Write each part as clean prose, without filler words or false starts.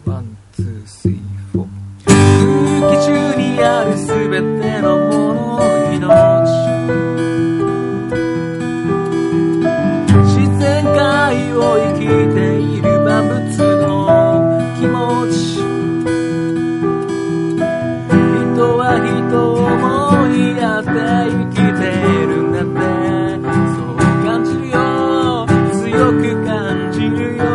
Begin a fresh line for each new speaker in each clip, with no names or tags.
ワン、ツー、スリー、フォー。空気中にあるすべてのものの命、自然界を生きている万物の気持ち、人は人を思いやって生きているんだって、そう感じるよ、強く感じるよ。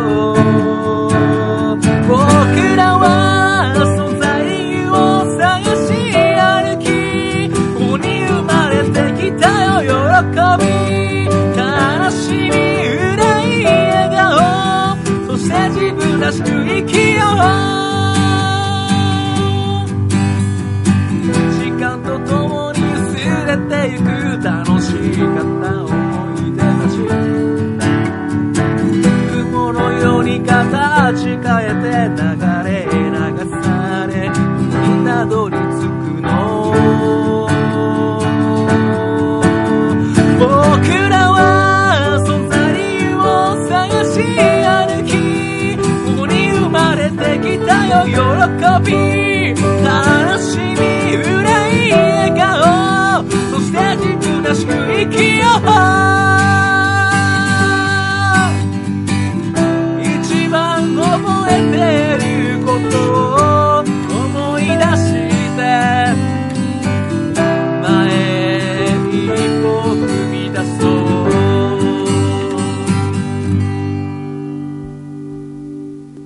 僕らは存在を探し歩き、ここに生まれてきたよ。喜び、悲しみ、憂い、笑顔、そして自分らしく生きよう。時間とともに薄れてゆく楽しかった思い出たち、雲のように形変えて流れ流され、みんなどり着くの。僕らは存在を探し歩き、ここに生まれてきたよ。喜び、悲しみ、憂い、笑顔、そして自分らしく生きよう。